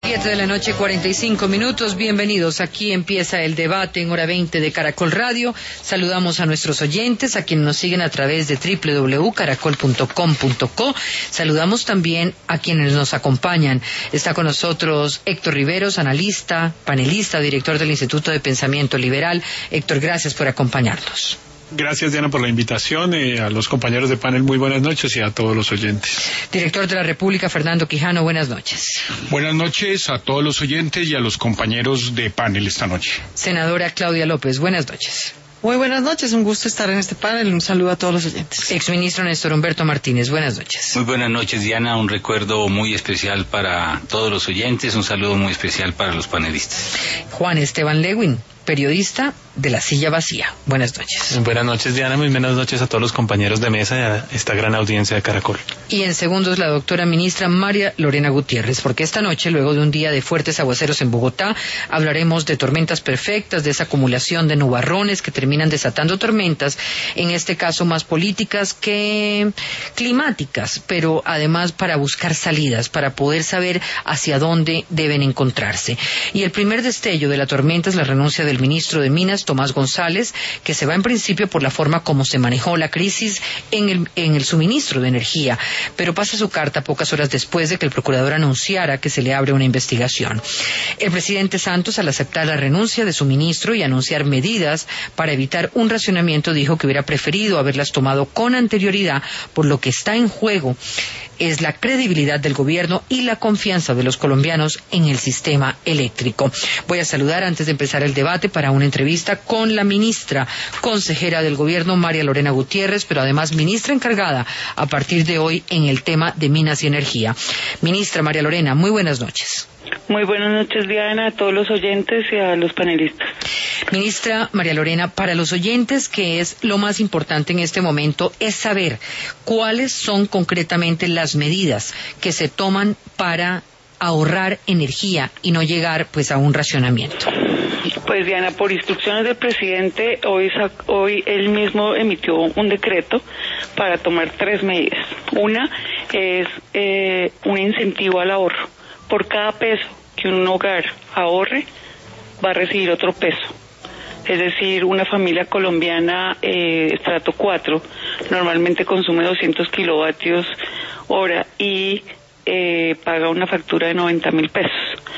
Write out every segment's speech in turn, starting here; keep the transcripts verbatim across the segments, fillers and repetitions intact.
Siete de la noche, cuarenta y cinco minutos. Bienvenidos. Aquí empieza el debate en hora veinte de Caracol Radio. Saludamos a nuestros oyentes, a quienes nos siguen a través de doble u doble u doble u punto caracol punto com punto co. Saludamos también a quienes nos acompañan. Está con nosotros Héctor Riveros, analista, panelista, director del Instituto de Pensamiento Liberal. Héctor, gracias por acompañarnos. Gracias, Diana, por la invitación, eh, a los compañeros de panel, muy buenas noches, y a todos los oyentes. Director de la República, Fernando Quijano, buenas noches. Buenas noches a todos los oyentes y a los compañeros de panel esta noche. Senadora Claudia López, buenas noches. Muy buenas noches, un gusto estar en este panel, un saludo a todos los oyentes. Exministro Néstor Humberto Martínez, buenas noches. Muy buenas noches, Diana, un recuerdo muy especial para todos los oyentes, un saludo muy especial para los panelistas. Juan Esteban Lewin, periodista de La Silla Vacía, buenas noches. Buenas noches, Diana, muy buenas noches a todos los compañeros de mesa y a esta gran audiencia de Caracol. Y en segundos la doctora ministra María Lorena Gutiérrez, porque esta noche, luego de un día de fuertes aguaceros en Bogotá, hablaremos de tormentas perfectas, de esa acumulación de nubarrones que terminan desatando tormentas, en este caso más políticas que climáticas, pero además para buscar salidas, para poder saber hacia dónde deben encontrarse. Y el primer destello de la tormenta es la renuncia del ministro de Minas, Tomás González, que se va en principio por la forma como se manejó la crisis en el, en el suministro de energía, pero pasa su carta pocas horas después de que el procurador anunciara que se le abre una investigación. El presidente Santos, al aceptar la renuncia de su ministro y anunciar medidas para evitar un racionamiento, dijo que hubiera preferido haberlas tomado con anterioridad, por lo que está en juego es la credibilidad del gobierno y la confianza de los colombianos en el sistema eléctrico. Voy a saludar antes de empezar el debate para una entrevista con la ministra consejera del gobierno, María Lorena Gutiérrez, pero además ministra encargada a partir de hoy en el tema de minas y energía. Ministra María Lorena, muy buenas noches. Muy buenas noches, Diana, a todos los oyentes y a los panelistas. Ministra María Lorena, para los oyentes, que es lo más importante en este momento, es saber cuáles son concretamente las medidas que se toman para ahorrar energía y no llegar pues a un racionamiento. Pues, Diana, por instrucciones del presidente, hoy, hoy él mismo emitió un decreto para tomar tres medidas. Una es eh, un incentivo al ahorro. Por cada peso que un hogar ahorre, va a recibir otro peso. Es decir, una familia colombiana, eh, estrato cuatro, normalmente consume doscientos kilovatios hora y eh, paga una factura de noventa mil pesos.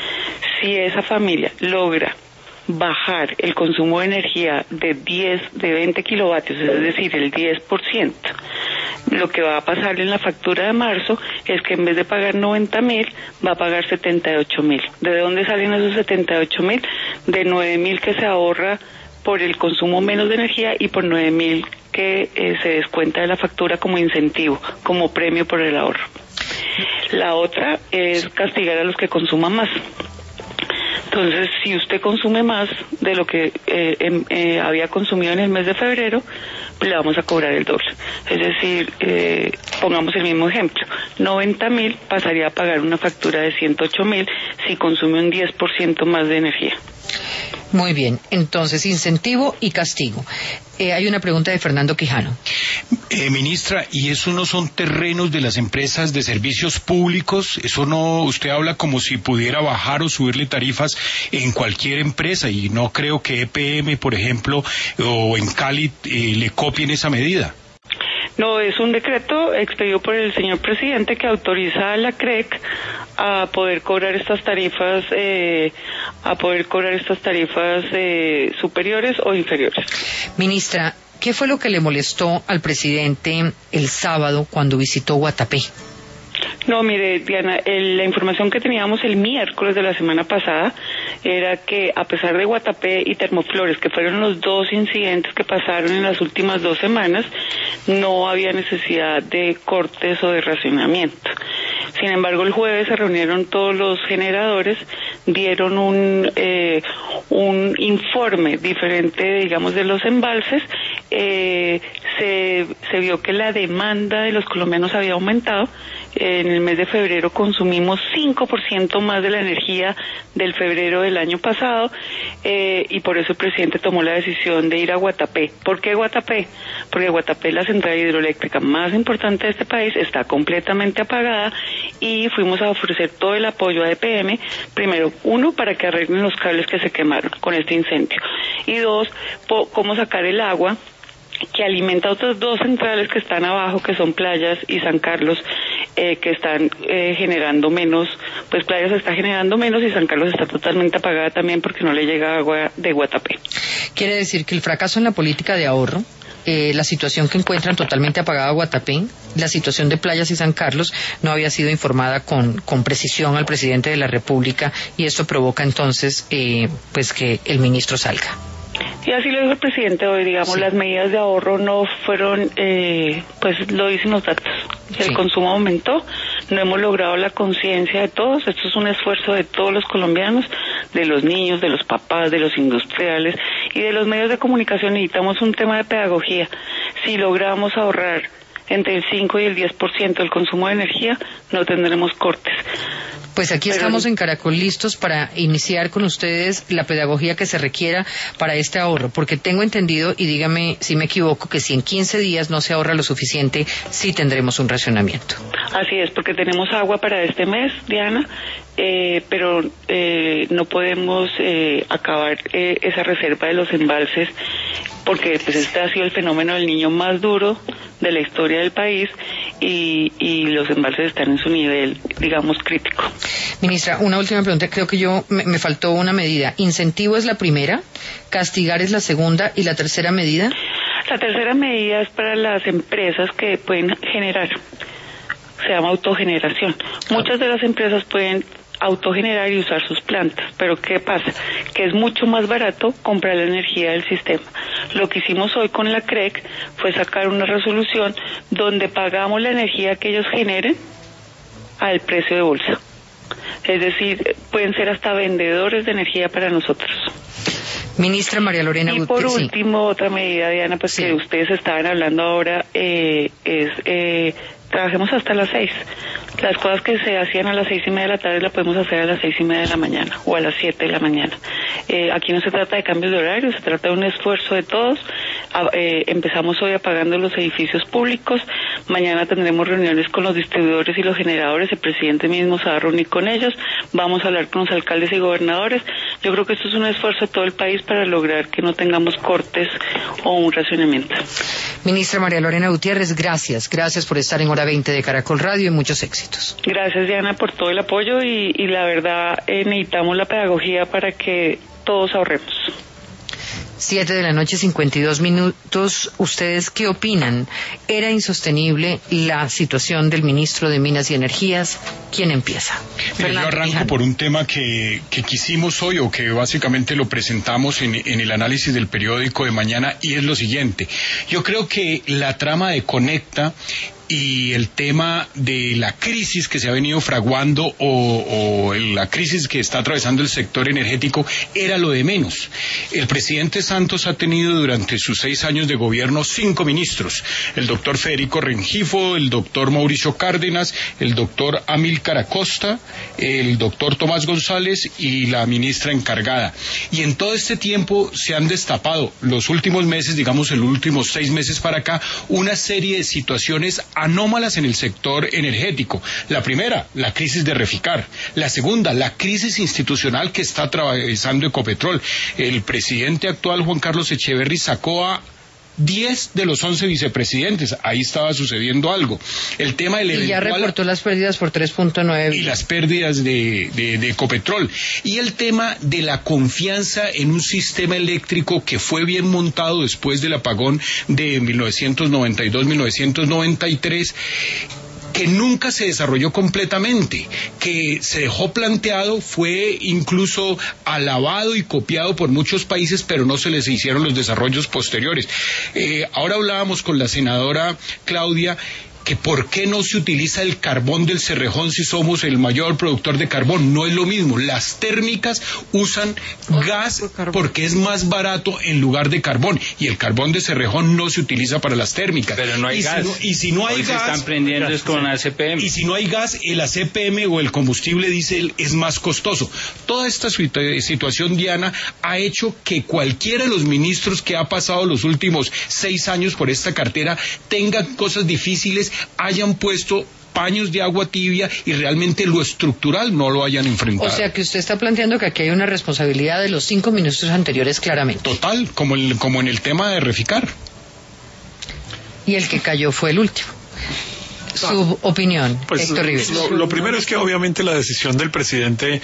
Si esa familia logra bajar el consumo de energía de diez, de veinte kilovatios, es decir, el diez por ciento, lo que va a pasar en la factura de marzo es que en vez de pagar noventa mil, va a pagar setenta y ocho mil. ¿De dónde salen esos setenta y ocho mil? De nueve mil que se ahorra por el consumo menos de energía y por nueve mil que eh, se descuenta de la factura como incentivo, como premio por el ahorro. La otra es castigar a los que consuman más. Entonces, si usted consume más de lo que eh, eh, eh, había consumido en el mes de febrero, pues le vamos a cobrar el doble. Es decir, eh, pongamos el mismo ejemplo, noventa mil pasaría a pagar una factura de ciento ocho mil si consume un diez por ciento más de energía. Muy bien, entonces incentivo y castigo. Eh, hay una pregunta de Fernando Quijano. Eh, ministra, ¿y eso no son terrenos de las empresas de servicios públicos? Eso no, usted habla como si pudiera bajar o subirle tarifas en cualquier empresa, y no creo que E P M, por ejemplo, o en Cali eh, le copien esa medida. No, es un decreto expedido por el señor presidente que autoriza a la C R E C a poder cobrar estas tarifas, eh, a poder cobrar estas tarifas eh, superiores o inferiores. Ministra, ¿qué fue lo que le molestó al presidente el sábado cuando visitó Guatapé? No, mire, Diana, el, la información que teníamos el miércoles de la semana pasada era que, a pesar de Guatapé y Termoflores, que fueron los dos incidentes que pasaron en las últimas dos semanas, no había necesidad de cortes o de racionamiento. Sin embargo, el jueves se reunieron todos los generadores, dieron un eh, un informe diferente, digamos, de los embalses. Eh, se, se vio que la demanda de los colombianos había aumentado, En el mes de febrero consumimos cinco por ciento más de la energía del febrero del año pasado, eh, y por eso el presidente tomó la decisión de ir a Guatapé. ¿Por qué Guatapé? Porque Guatapé, la central hidroeléctrica más importante de este país, está completamente apagada y fuimos a ofrecer todo el apoyo a E P M, primero, uno, para que arreglen los cables que se quemaron con este incendio, y dos, po- cómo sacar el agua que alimenta otras dos centrales que están abajo, que son Playas y San Carlos, eh, que están eh, generando menos, pues Playas está generando menos y San Carlos está totalmente apagada también porque no le llega agua de Guatapé. Quiere decir que el fracaso en la política de ahorro, eh, la situación que encuentran totalmente apagada Guatapé, la situación de Playas y San Carlos no había sido informada con, con precisión al presidente de la República, y esto provoca entonces eh, pues que el ministro salga. Y así lo dijo el presidente hoy, digamos, sí. Las medidas de ahorro no fueron, eh, pues lo dicen los datos. El sí. consumo aumentó, no hemos logrado la conciencia de todos, esto es un esfuerzo de todos los colombianos, de los niños, de los papás, de los industriales y de los medios de comunicación. Necesitamos un tema de pedagogía. Si logramos ahorrar entre el cinco y el diez por ciento del consumo de energía, no tendremos cortes. Pues aquí Pero... estamos en Caracol listos para iniciar con ustedes la pedagogía que se requiera para este ahorro, porque tengo entendido, y dígame si me equivoco, que si en quince días no se ahorra lo suficiente, sí tendremos un racionamiento. Así es, porque tenemos agua para este mes, Diana, eh, pero eh, no podemos eh, acabar eh, esa reserva de los embalses, porque pues este ha sido el fenómeno del niño más duro de la historia del país, y, y los embalses están en su nivel, digamos, crítico. Ministra, una última pregunta, creo que yo me, me faltó una medida. ¿Incentivo es la primera, castigar es la segunda y la tercera medida? La tercera medida es para las empresas que pueden generar, se llama autogeneración. Muchas de las empresas pueden autogenerar y usar sus plantas, pero ¿qué pasa? Que es mucho más barato comprar la energía del sistema. Lo que hicimos hoy con la C R E C fue sacar una resolución donde pagamos la energía que ellos generen al precio de bolsa. Es decir, pueden ser hasta vendedores de energía para nosotros. Ministra María Lorena Gutiérrez. Y por sí. último, otra medida, Diana, pues sí. que ustedes estaban hablando ahora, eh, es eh, trabajemos hasta las seis. Las cosas que se hacían a las seis y media de la tarde las podemos hacer a las seis y media de la mañana o a las siete de la mañana. Eh, aquí no se trata de cambios de horario, se trata de un esfuerzo de todos. A, eh, empezamos hoy apagando los edificios públicos, mañana tendremos reuniones con los distribuidores y los generadores, el presidente mismo se va a reunir con ellos, vamos a hablar con los alcaldes y gobernadores. Yo creo que esto es un esfuerzo de todo el país para lograr que no tengamos cortes o un racionamiento. Ministra María Lorena Gutiérrez, gracias, gracias por estar en Hora veinte de Caracol Radio y muchos éxitos. Gracias, Diana, por todo el apoyo y, y la verdad eh, necesitamos la pedagogía para que todos ahorremos. Siete de la noche, cincuenta y dos minutos. ¿Ustedes qué opinan? ¿Era insostenible la situación del ministro de Minas y Energías? ¿Quién empieza? Mira, yo arranco Quijano. por un tema que, que quisimos hoy, o que básicamente lo presentamos en, en el análisis del periódico de mañana, y es lo siguiente. Yo creo que la trama de Conecta y el tema de la crisis que se ha venido fraguando o, o la crisis que está atravesando el sector energético era lo de menos. El presidente Santos ha tenido durante sus seis años de gobierno cinco ministros: el doctor Federico Rengifo, el doctor Mauricio Cárdenas, el doctor Amílcar Acosta, el doctor Tomás González y la ministra encargada. Y en todo este tiempo se han destapado, los últimos meses, digamos los últimos seis meses para acá, una serie de situaciones anómalas en el sector energético. La primera, la crisis de Reficar. La segunda, la crisis institucional que está atravesando Ecopetrol. El presidente actual, Juan Carlos Echeverry, sacó a diez de los once vicepresidentes. Ahí estaba sucediendo algo. El tema del y ya eventual... reportó las pérdidas por tres punto nueve. Y las pérdidas de, de, de Ecopetrol. Y el tema de la confianza en un sistema eléctrico que fue bien montado después del apagón de mil novecientos noventa y dos a mil novecientos noventa y tres, que nunca se desarrolló completamente, que se dejó planteado, fue incluso alabado y copiado por muchos países, pero no se les hicieron los desarrollos posteriores. Eh, ahora hablábamos con la senadora Claudia, que por qué no se utiliza el carbón del Cerrejón si somos el mayor productor de carbón. No es lo mismo. Las térmicas usan gas porque es más barato en lugar de carbón, y el carbón de Cerrejón no se utiliza para las térmicas. Pero no hay y gas. Si no, y si no hay Hoy gas, se están prendiendo es con A C P M. Y si no hay gas, el A C P M o el combustible diésel es más costoso. Toda esta situación, Diana, ha hecho que cualquiera de los ministros que ha pasado los últimos seis años por esta cartera tengan cosas difíciles, hayan puesto paños de agua tibia y realmente lo estructural no lo hayan enfrentado. O sea que usted está planteando que aquí hay una responsabilidad de los cinco ministros anteriores claramente. Total, como, el, como en el tema de Reficar. Y el que cayó fue el último. Su opinión, pues, Héctor Rivera. Lo, lo primero es que obviamente la decisión del presidente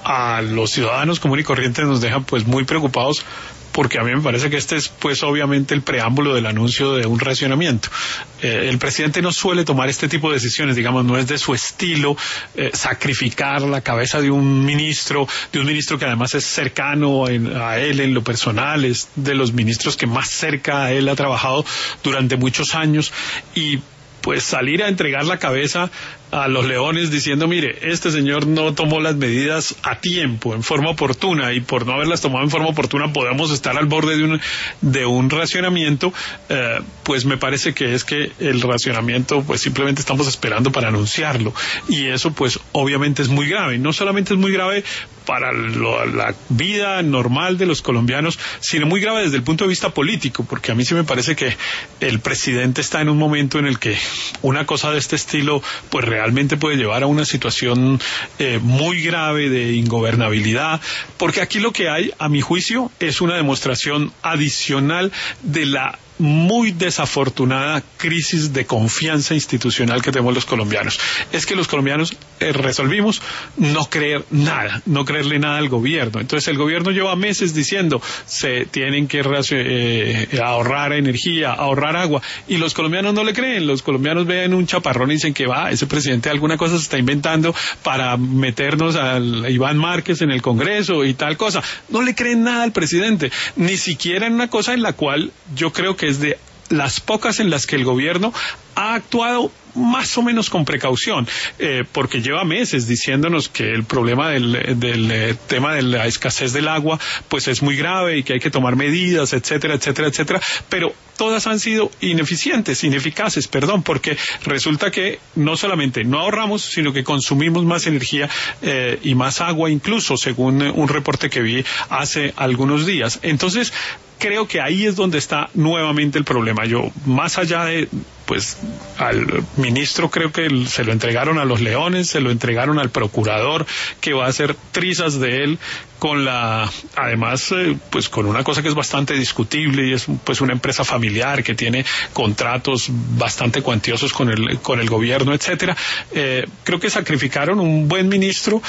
a los ciudadanos comunes y corrientes nos deja pues muy preocupados, porque a mí me parece que este es pues obviamente el preámbulo del anuncio de un racionamiento. Eh, el presidente no suele tomar este tipo de decisiones, digamos, no es de su estilo eh, sacrificar la cabeza de un ministro, de un ministro que además es cercano en, a él en lo personal, es de los ministros que más cerca a él ha trabajado durante muchos años, y pues salir a entregar la cabeza a los leones diciendo, mire, este señor no tomó las medidas a tiempo, en forma oportuna, y por no haberlas tomado en forma oportuna podemos estar al borde de un, de un racionamiento, eh, pues me parece que es que el racionamiento pues simplemente estamos esperando para anunciarlo, y eso pues obviamente es muy grave. No solamente es muy grave para lo, la vida normal de los colombianos, sino muy grave desde el punto de vista político, porque a mí sí me parece que el presidente está en un momento en el que una cosa de este estilo pues realmente puede llevar a una situación eh, muy grave de ingobernabilidad, porque aquí lo que hay, a mi juicio, es una demostración adicional de la muy desafortunada crisis de confianza institucional que tenemos los colombianos. Es que los colombianos eh, resolvimos no creer nada, no creerle nada al gobierno. Entonces el gobierno lleva meses diciendo se tienen que eh, ahorrar energía, ahorrar agua, y los colombianos no le creen. Los colombianos ven un chaparrón y dicen que va, ese presidente alguna cosa se está inventando para meternos al Iván Márquez en el Congreso y tal cosa. No le creen nada al presidente, ni siquiera en una cosa en la cual yo creo que es de las pocas en las que el gobierno ha actuado más o menos con precaución, eh, porque lleva meses diciéndonos que el problema del, del eh, tema de la escasez del agua pues es muy grave y que hay que tomar medidas, etcétera, etcétera, etcétera, pero todas han sido ineficientes, ineficaces, perdón, porque resulta que no solamente no ahorramos, sino que consumimos más energía eh, y más agua incluso, según un reporte que vi hace algunos días. Entonces, creo que ahí es donde está nuevamente el problema. Yo, más allá de, pues, al ministro creo que se lo entregaron a los leones, se lo entregaron al procurador, que va a hacer trizas de él con la, además, eh, pues con una cosa que es bastante discutible, y es pues una empresa familiar que tiene contratos bastante cuantiosos con el, con el gobierno, etcétera. Eh, creo que sacrificaron un buen ministro,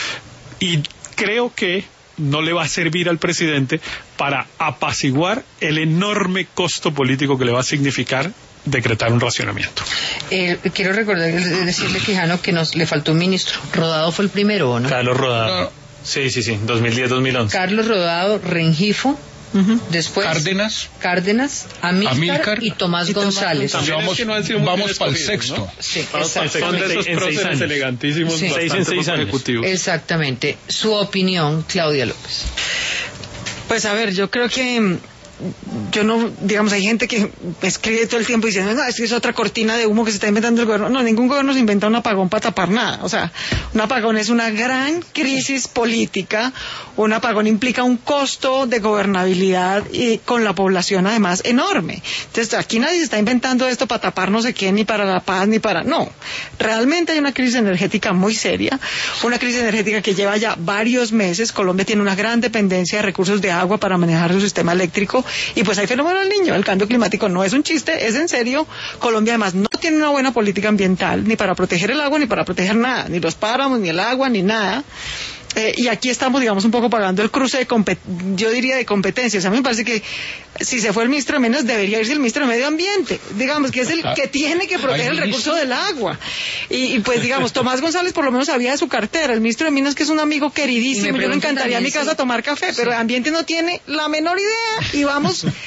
y creo que no le va a servir al presidente para apaciguar el enorme costo político que le va a significar decretar un racionamiento. Eh, quiero recordar, decirle, Quijano, que nos le faltó un ministro. Rodado fue el primero, ¿o no? Carlos Rodado. No. Sí, sí, sí, dos mil diez dos mil once. Carlos Rodado, Rengifo, uh-huh. Después Cárdenas, Cárdenas, Amílcar, Amílcar y Tomás y González. Tomás González. Vamos, es que no vamos para el sexto. ¿No? Sí, vamos para el sexto. Son de esos próceres elegantísimos, sí. Seis en seis años. Ejecutivos. Exactamente. Su opinión, Claudia López. Pues a ver, yo creo que yo no, digamos, hay gente que escribe todo el tiempo diciendo, no, es que es otra cortina de humo que se está inventando el gobierno. No, ningún gobierno se inventa un apagón para tapar nada. O sea, un apagón es una gran crisis política. Un apagón implica un costo de gobernabilidad y con la población además enorme. Entonces, aquí nadie se está inventando esto para tapar no sé qué, ni para la paz, ni para... No, realmente hay una crisis energética muy seria, una crisis energética que lleva ya varios meses. Colombia tiene una gran dependencia de recursos de agua para manejar su sistema eléctrico, y pues hay fenómeno del niño. El cambio climático no es un chiste, es en serio. Colombia además no tiene una buena política ambiental, ni para proteger el agua, ni para proteger nada, ni los páramos, ni el agua, ni nada. Eh, y aquí estamos, digamos, un poco pagando el cruce de, compet- yo diría, de competencias. A mí me parece que si se fue el ministro de Minas, debería irse el ministro de Medio Ambiente, digamos, que es el que tiene que proteger el recurso del agua. Y, y pues, digamos, Tomás González por lo menos sabía de su cartera. El ministro de Minas, que es un amigo queridísimo, yo le encantaría a mi casa tomar café, pero el ambiente no tiene la menor idea, y vamos...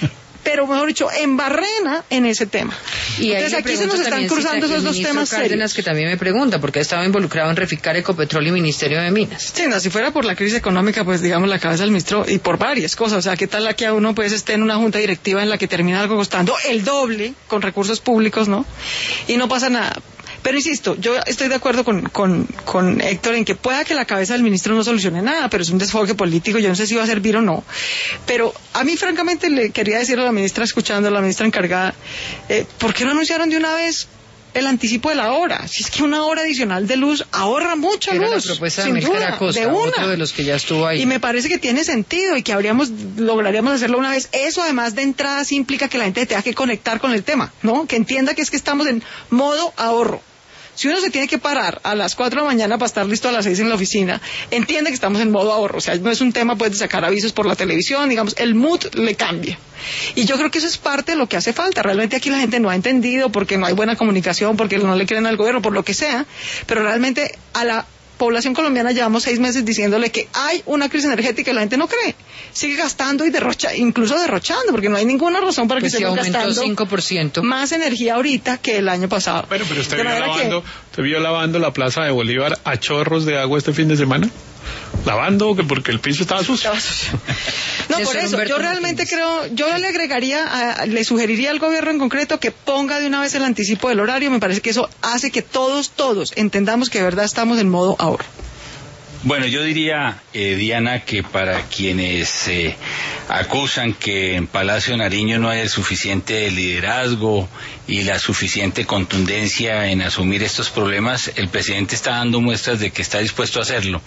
pero mejor dicho, en Barrena en ese tema. Y entonces aquí se nos están cruzando esos dos temas Cárdenas, serios. que también me pregunta, porque ha estado involucrado en Reficar, Ecopetrol y Ministerio de Minas. Sí, no, si fuera por la crisis económica, pues digamos la cabeza del ministro, y por varias cosas, o sea, ¿qué tal la que a uno pues esté en una junta directiva en la que termina algo costando el doble con recursos públicos, ¿no? Y no pasa nada. Pero insisto, yo estoy de acuerdo con, con, con Héctor en que pueda que la cabeza del ministro no solucione nada, pero es un desfogue político, yo no sé si va a servir o no. Pero a mí francamente le quería decir a la ministra, escuchando a la ministra encargada, eh, ¿por qué no anunciaron de una vez el anticipo de la hora? Si es que una hora adicional de luz ahorra mucha Era luz. la propuesta sin de Amílcar duda, Acosta, de una. otro de los que ya estuvo ahí. Y me parece que tiene sentido y que habríamos, lograríamos hacerlo una vez. Eso además de entrada sí implica que la gente tenga que conectar con el tema, ¿no? Que entienda que es que estamos en modo ahorro. Si uno se tiene que parar a las cuatro de la mañana para estar listo a las seis en la oficina, entiende que estamos en modo ahorro. O sea, no es un tema pues de sacar avisos por la televisión, digamos, el mood le cambia. Y yo creo que eso es parte de lo que hace falta. Realmente aquí la gente no ha entendido porque no hay buena comunicación, porque no le creen al gobierno, por lo que sea, pero realmente a la población colombiana llevamos seis meses diciéndole que hay una crisis energética y la gente no cree. Sigue gastando y derrocha, incluso derrochando, porque no hay ninguna razón para pues que se esté gastando cinco por ciento más energía ahorita que el año pasado. Bueno, pero usted De vio, manera lavando, que- ¿usted vio lavando la Plaza de Bolívar a chorros de agua este fin de semana? ¿Lavando? que ¿Porque el piso estaba sucio? Estaba sucio. No, Néstor por eso, Humberto yo realmente Martínez. creo, yo le agregaría, a- le sugeriría al gobierno en concreto que ponga de una vez el anticipo del horario. Me parece que eso hace que todos, todos entendamos que de verdad estamos en modo ahorro. Bueno, yo diría, eh, Diana, que para quienes eh, acusan que en Palacio Nariño no hay el suficiente liderazgo y la suficiente contundencia en asumir estos problemas, el presidente está dando muestras de que está dispuesto a hacerlo.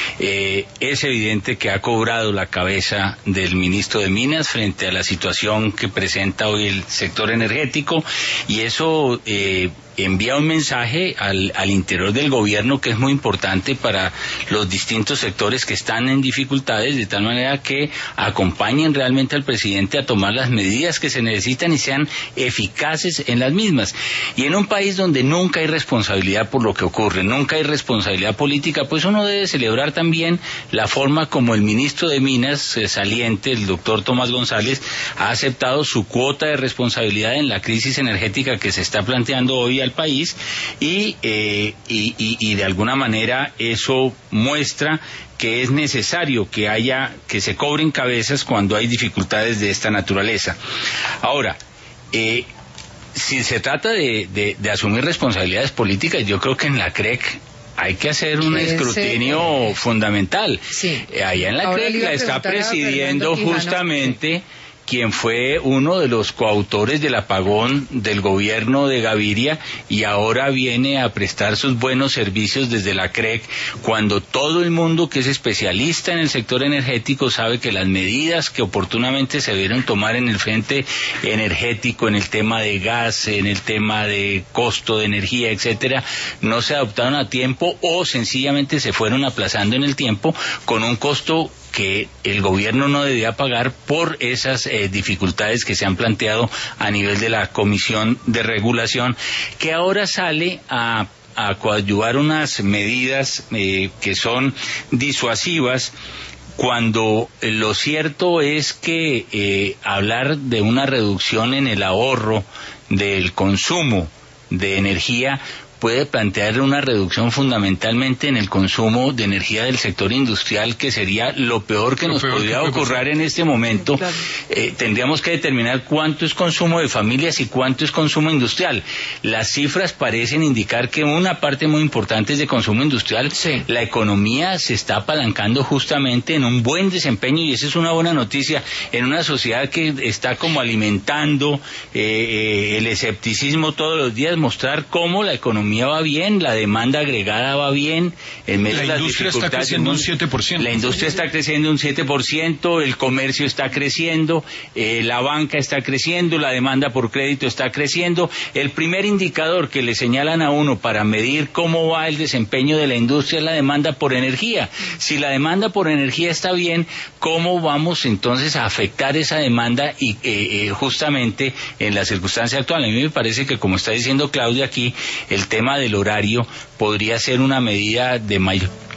Eh, es evidente que ha cobrado la cabeza del ministro de Minas frente a la situación que presenta hoy el sector energético, y eso eh, envía un mensaje al, al interior del gobierno que es muy importante para los distintos sectores que están en dificultades, de tal manera que acompañen realmente al presidente a tomar las medidas que se necesitan y sean eficaces en las mismas. Y en un país donde nunca hay responsabilidad por lo que ocurre, nunca hay responsabilidad política, pues uno debe celebrar también la forma como el ministro de Minas eh, saliente, el doctor Tomás González, ha aceptado su cuota de responsabilidad en la crisis energética que se está planteando hoy al país, y, eh, y, y, y de alguna manera eso muestra que es necesario que haya, que se cobren cabezas cuando hay dificultades de esta naturaleza. Ahora, eh, si se trata de, de, de asumir responsabilidades políticas, yo creo que en la C R E C hay que hacer un Ese, escrutinio eh, fundamental. sí. Eh, allá en la Ahora C R E le C iba la a está preguntar a presidiendo Fernando Quijano, justamente quien fue uno de los coautores del apagón del gobierno de Gaviria, y ahora viene a prestar sus buenos servicios desde la C R E C, cuando todo el mundo que es especialista en el sector energético sabe que las medidas que oportunamente se debieron tomar en el frente energético, en el tema de gas, en el tema de costo de energía, etcétera, no se adoptaron a tiempo o sencillamente se fueron aplazando en el tiempo con un costo que el gobierno no debía pagar por esas eh, dificultades que se han planteado a nivel de la Comisión de Regulación, que ahora sale a, a coadyuvar unas medidas eh, que son disuasivas, cuando eh, lo cierto es que eh, hablar de una reducción en el ahorro del consumo de energía puede plantear una reducción fundamentalmente en el consumo de energía del sector industrial, que sería lo peor que Lo nos peor podría que puede ocurrir pasar. en este momento. Claro. Eh, tendríamos que determinar cuánto es consumo de familias y cuánto es consumo industrial. Las cifras parecen indicar que una parte muy importante es de consumo industrial. Sí. La economía se está apalancando justamente en un buen desempeño, y esa es una buena noticia en una sociedad que está como alimentando eh, eh, el escepticismo todos los días, mostrar cómo la economía va bien, la demanda agregada va bien, en medio La de las industria está dificultades creciendo del un siete por ciento. La industria está creciendo un siete por ciento, el comercio está creciendo, eh, la banca está creciendo, la demanda por crédito está creciendo. El primer indicador que le señalan a uno para medir cómo va el desempeño de la industria es la demanda por energía. Si la demanda por energía está bien, ¿cómo vamos entonces a afectar esa demanda y eh, eh, justamente en la circunstancia actual? A mí me parece que, como está diciendo Claudia aquí, el tema del horario podría ser una medida de mayor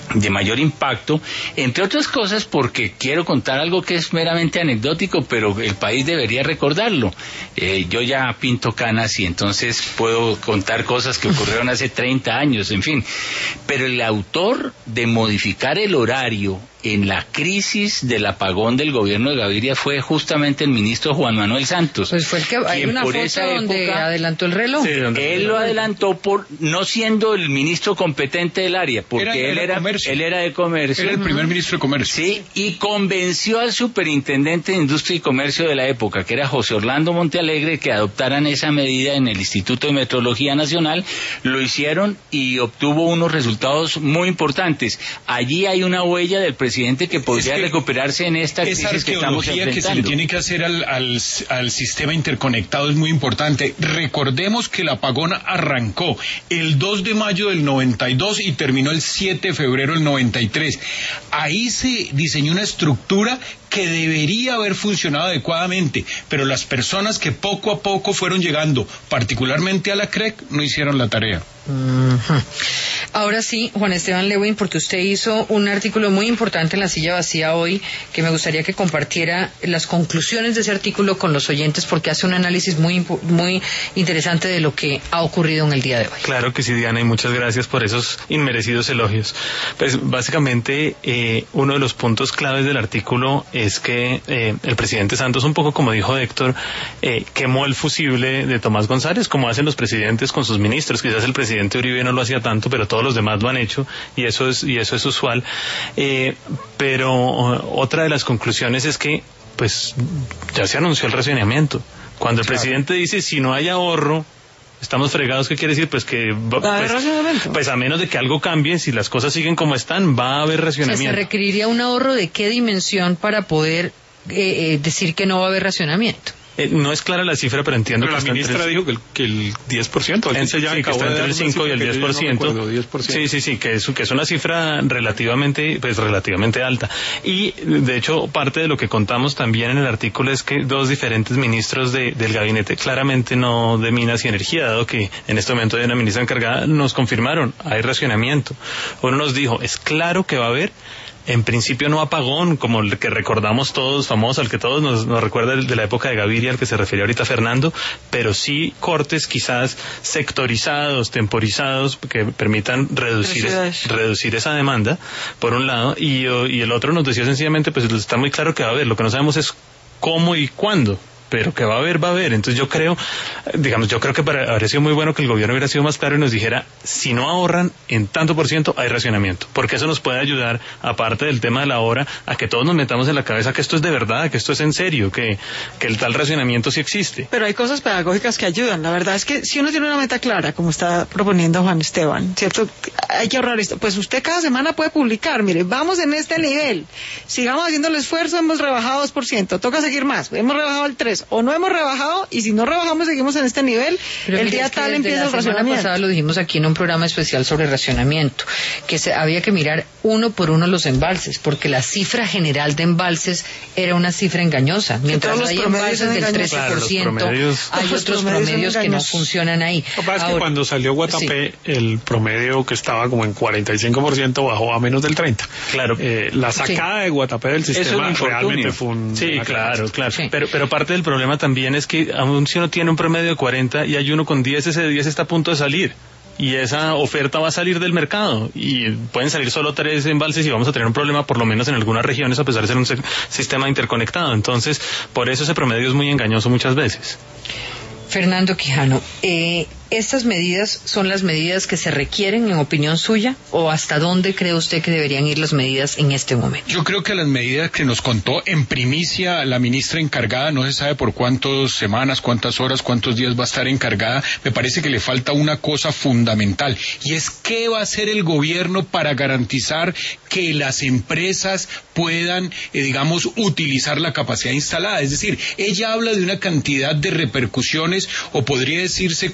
de mayor impacto, entre otras cosas porque quiero contar algo que es meramente anecdótico, pero el país debería recordarlo. Eh, yo ya pinto canas y entonces puedo contar cosas que ocurrieron hace treinta años, en fin. Pero el autor de modificar el horario en la crisis del apagón del gobierno de Gaviria fue justamente el ministro Juan Manuel Santos. Pues fue el que hay una foto donde época, adelantó el reloj. Sí, él lo adelantó por no siendo el ministro competente del área, porque era, él era él era de comercio. Era el primer ministro de comercio. Sí, y convenció al superintendente de Industria y Comercio de la época, que era José Orlando Montealegre, que adoptaran esa medida en el Instituto de Metrología Nacional. Lo hicieron y obtuvo unos resultados muy importantes. Allí hay una huella del presidente que podría es que recuperarse en esta crisis que estamos enfrentando. Esa arqueología que se le tiene que hacer al, al, al sistema interconectado es muy importante. Recordemos que el apagón arrancó el dos de mayo del noventa y dos y terminó el siete de febrero del noventa y tres. Ahí se diseñó una estructura que debería haber funcionado adecuadamente, pero las personas que poco a poco fueron llegando, particularmente a la C R E C, no hicieron la tarea. Uh-huh. Ahora sí, Juan Esteban Lewin, porque usted hizo un artículo muy importante en La Silla Vacía hoy, que me gustaría que compartiera las conclusiones de ese artículo con los oyentes, porque hace un análisis muy muy interesante de lo que ha ocurrido en el día de hoy. Claro que sí, Diana, y muchas gracias por esos inmerecidos elogios. Pues básicamente eh, uno de los puntos claves del artículo es que eh, el presidente Santos, un poco como dijo Héctor, eh, quemó el fusible de Tomás González, como hacen los presidentes con sus ministros. Quizás el presidente Uribe no lo hacía tanto, pero todos los demás lo han hecho, y eso es y eso es usual. Eh, pero otra de las conclusiones es que pues ya se anunció el racionamiento. Cuando el claro. presidente dice si no hay ahorro estamos fregados, ¿qué quiere decir? Pues que pues, pues a menos de que algo cambie, si las cosas siguen como están, va a haber racionamiento. O sea, ¿se requeriría un ahorro de qué dimensión para poder eh, eh, decir que no va a haber racionamiento? Eh, no es clara la cifra, pero entiendo pero que la ministra tres... dijo que el, que el diez por ciento, en, sí, ya que está entre el cinco y el diez por ciento. No diez por ciento. Sí, sí, sí, que es, que es una cifra relativamente, pues relativamente alta. Y, de hecho, parte de lo que contamos también en el artículo es que dos diferentes ministros de, del gabinete, claramente no de Minas y Energía, dado que en este momento hay una ministra encargada, nos confirmaron, hay racionamiento. Uno nos dijo, es claro que va a haber, en principio no apagón, como el que recordamos todos, famoso, al que todos nos, nos recuerda el de la época de Gaviria, al que se refería ahorita Fernando, pero sí cortes quizás sectorizados, temporizados, que permitan reducir, es, reducir esa demanda, por un lado, y, y el otro nos decía sencillamente, pues está muy claro que va a haber, lo que no sabemos es cómo y cuándo. Pero que va a haber, va a haber. Entonces yo creo, digamos, yo creo que para, habría sido muy bueno que el gobierno hubiera sido más claro y nos dijera, si no ahorran en tanto por ciento, hay racionamiento. Porque eso nos puede ayudar, aparte del tema de la hora, a que todos nos metamos en la cabeza que esto es de verdad, que esto es en serio, que, que el tal racionamiento sí existe. Pero hay cosas pedagógicas que ayudan. La verdad es que si uno tiene una meta clara, como está proponiendo Juan Esteban, ¿cierto? Hay que ahorrar esto. Pues usted cada semana puede publicar, mire, vamos en este nivel, sigamos haciendo el esfuerzo, hemos rebajado dos por ciento, toca seguir más, hemos rebajado el tres por ciento. O no hemos rebajado, y si no rebajamos seguimos en este nivel, pero el día tal empieza el racionamiento. La semana pasada lo dijimos aquí en un programa especial sobre racionamiento, que se, había que mirar uno por uno los embalses, porque la cifra general de embalses era una cifra engañosa. Mientras hay embalses del trece por ciento, claro, promedios, hay otros promedios, promedios que no funcionan ahí. Lo que pasa es que cuando salió Guatapé, sí, el promedio que estaba como en cuarenta y cinco por ciento bajó a menos del treinta por ciento. Claro. Eh, la sacada sí. de Guatapé del sistema realmente fue un... Sí, claro, claro. Sí. Pero, pero parte del El problema también es que aun si uno tiene un promedio de cuarenta y hay uno con diez, ese diez está a punto de salir y esa oferta va a salir del mercado y pueden salir solo tres embalses y vamos a tener un problema por lo menos en algunas regiones a pesar de ser un sistema interconectado. Entonces, por eso ese promedio es muy engañoso muchas veces. Fernando Quijano, eh, ¿estas medidas son las medidas que se requieren en opinión suya o hasta dónde cree usted que deberían ir las medidas en este momento? Yo creo que las medidas que nos contó en primicia la ministra encargada, no se sabe por cuántas semanas, cuántas horas, cuántos días va a estar encargada, me parece que le falta una cosa fundamental y es qué va a hacer el gobierno para garantizar que las empresas puedan, eh, digamos, utilizar la capacidad instalada. Es decir, ella habla de una cantidad de repercusiones o podría decirse como de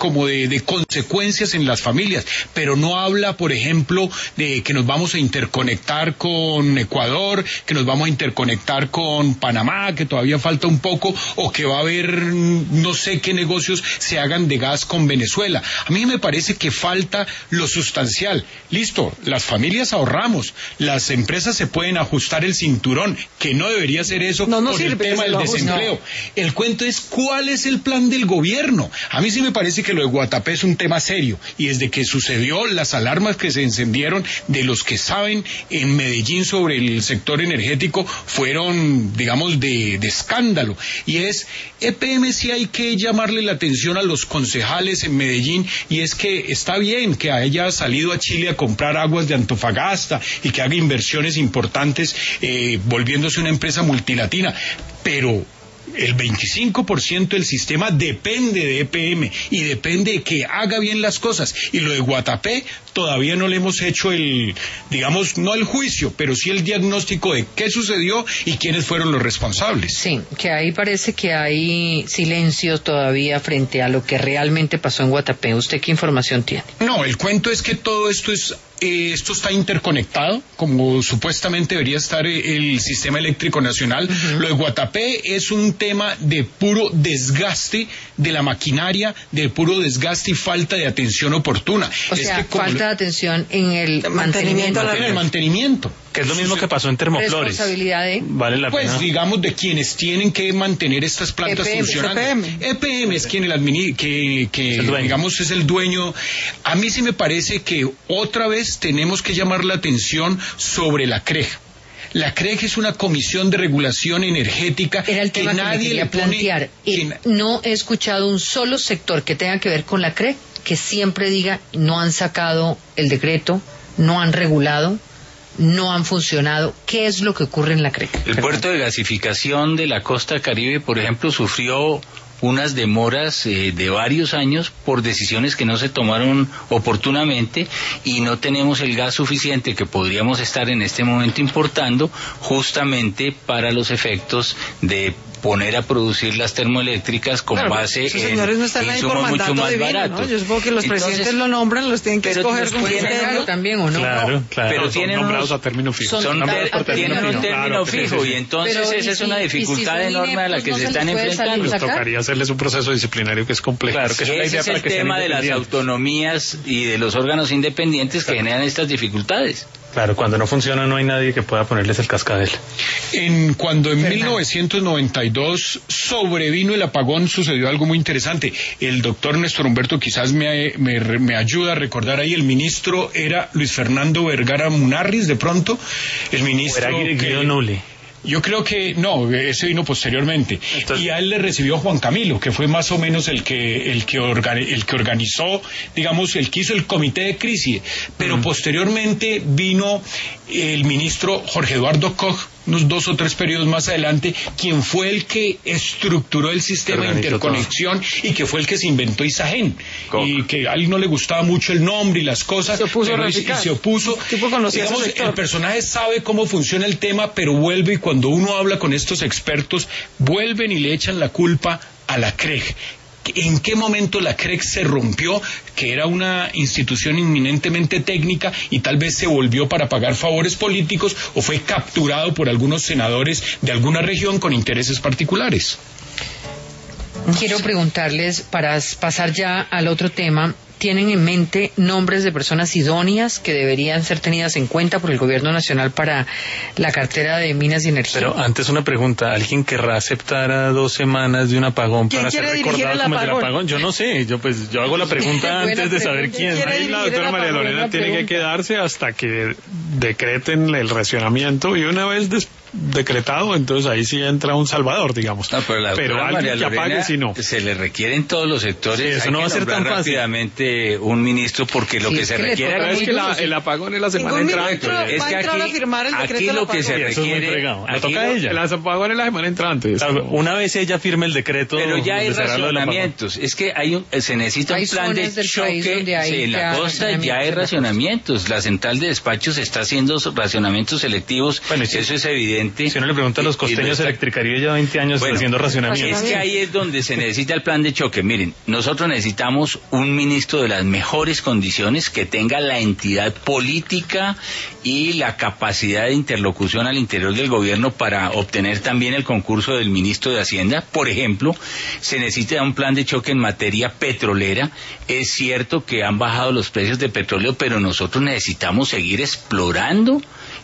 de, de consecuencias en las familias, pero no habla, por ejemplo, de que nos vamos a interconectar con Ecuador, que nos vamos a interconectar con Panamá, que todavía falta un poco, o que va a haber no sé qué negocios se hagan de gas con Venezuela. A mí me parece que falta lo sustancial. Listo, las familias ahorramos, las empresas se pueden ajustar el cinturón, que no debería ser eso no, no por sirve, el tema del desempleo. No. El cuento es cuál es el plan del gobierno. A mí sí me parece que lo de Guatapé es un tema serio, y desde que sucedió, las alarmas que se encendieron de los que saben en Medellín sobre el sector energético fueron, digamos, de, de escándalo. Y es, E P M sí hay que llamarle la atención a los concejales en Medellín, y es que está bien que haya salido a Chile a comprar aguas de Antofagasta y que haga inversiones importantes eh, volviéndose una empresa multilatina, pero el veinticinco por ciento del sistema depende de E P M y depende de que haga bien las cosas. Y lo de Guatapé todavía no le hemos hecho el, digamos, no el juicio, pero sí el diagnóstico de qué sucedió y quiénes fueron los responsables. Sí, que ahí parece que hay silencio todavía frente a lo que realmente pasó en Guatapé. ¿Usted qué información tiene? No, el cuento es que todo esto es Eh, esto está interconectado, como supuestamente debería estar el sistema eléctrico nacional. Uh-huh. Lo de Guatapé es un tema de puro desgaste de la maquinaria, de puro desgaste y falta de atención oportuna. O es sea, que como falta de atención en el mantenimiento. En el mantenimiento. Que es lo mismo que pasó en Termoflores. Responsabilidad de... Vale la pues, pena. Pues digamos de quienes tienen que mantener estas plantas E P M, funcionando. E P M. E P M es quien el admini que, que es digamos es el dueño. A mí sí me parece que otra vez tenemos que llamar la atención sobre la C R E G. La C R E G es una comisión de regulación energética. Era el tema que que nadie me quería le pone, plantear. que... No he escuchado un solo sector que tenga que ver con la C R E G que siempre diga no han sacado el decreto, no han regulado, no han funcionado. ¿Qué es lo que ocurre en la C R E G? El puerto de gasificación de la costa caribe, por ejemplo, sufrió unas demoras eh, de varios años por decisiones que no se tomaron oportunamente, y no tenemos el gas suficiente que podríamos estar en este momento importando justamente para los efectos de poner a producir las termoeléctricas con claro, base esos en señores no están ahí por insumos mandato mucho más divino, baratos. ¿no? Yo supongo que los Entonces, presidentes lo nombran, los tienen que escoger con criterio también, ¿o no? Claro, claro. Pero son tienen nombrados unos, a término fijo. Son, son ter, por tienen término un fijo. término Claro, fijo, sí, sí. y entonces Pero, esa y es si, una dificultad si enorme a la pues que no se se están les puede enfrentando. Nos tocaría hacerles un proceso disciplinario que es complejo. Claro, que es una Ese idea es para el que sean tema de las independientes. autonomías y de los órganos independientes que generan estas dificultades. Claro, cuando no funciona no hay nadie que pueda ponerles el cascabel. En, cuando en mil novecientos noventa y dos sobrevino el apagón, sucedió algo muy interesante. El doctor Néstor Humberto quizás me, me, me ayuda a recordar ahí, el ministro era Luis Fernando Vergara Munarriz, de pronto, el ministro... Era Guido que, Nulli. Yo creo que no, ese vino posteriormente. Entonces, y a él le recibió Juan Camilo, que fue más o menos el que el que, organi el que organizó, digamos, el que hizo el comité de crisis. Pero uh-huh. posteriormente vino el ministro Jorge Eduardo Koch, unos dos o tres periodos más adelante, quien fue el que estructuró el sistema de interconexión todo. Y que fue el que se inventó Isagen. Koch. Y que a él no le gustaba mucho el nombre y las cosas, se opuso pero y, y se opuso. Digamos, el personaje sabe cómo funciona el tema, pero vuelve, y cuando uno habla con estos expertos, vuelven y le echan la culpa a la C R E G. ¿En qué momento la C R E G se rompió, que era una institución eminentemente técnica, y tal vez se volvió para pagar favores políticos, o fue capturado por algunos senadores de alguna región con intereses particulares? Quiero preguntarles, para pasar ya al otro tema, ¿tienen en mente nombres de personas idóneas que deberían ser tenidas en cuenta por el gobierno nacional para la cartera de Minas y Energía? Pero antes una pregunta, ¿alguien querrá aceptar a dos semanas de un apagón para ser recordado como el del apagón? Yo no sé, yo pues yo hago la pregunta antes de saber quién. Ahí la doctora María Lorena tiene que quedarse hasta que decreten el racionamiento, y una vez después decretado, entonces ahí sí entra un salvador, digamos. No, pero, la pero alguien María que apague, Lorena, si no. Se le requieren todos los sectores. Sí, eso hay no que va a ser tan fácil. Rápidamente eh, un ministro porque lo Sí, que es se que le requiere toca aquí Es que la- el apagón es la semana Ningún entrante. ministro es va que a entrar aquí, a firmar el decreto aquí del lo que se apagón. Eso es muy requiere, fregado. Le aquí toca a lo- ella. El apagón es la semana entrante. Claro, una vez ella firme el decreto, pero ya hay donde será lo del apagón. racionamientos, es que hay un, se necesita Hay un plan de zonas del país choque, donde hay sí, en la ya costa ya hay racionamientos en la racionamientos, la central de despachos está haciendo racionamientos selectivos, Bueno, y si- eso es evidente. Si uno le pregunta a los Y- y lo costeños, está- Electricaribe lleva veinte años Bueno, haciendo racionamientos. Es que ahí es donde se necesita el plan de choque. Miren, nosotros necesitamos un ministro de las mejores condiciones que tenga la entidad política y la capacidad de interlocución al interior del gobierno para obtener también el concurso del ministro de Hacienda. Por ejemplo, se necesita un plan de choque en materia petrolera. Es cierto que han bajado los precios de petróleo, pero nosotros necesitamos seguir explorando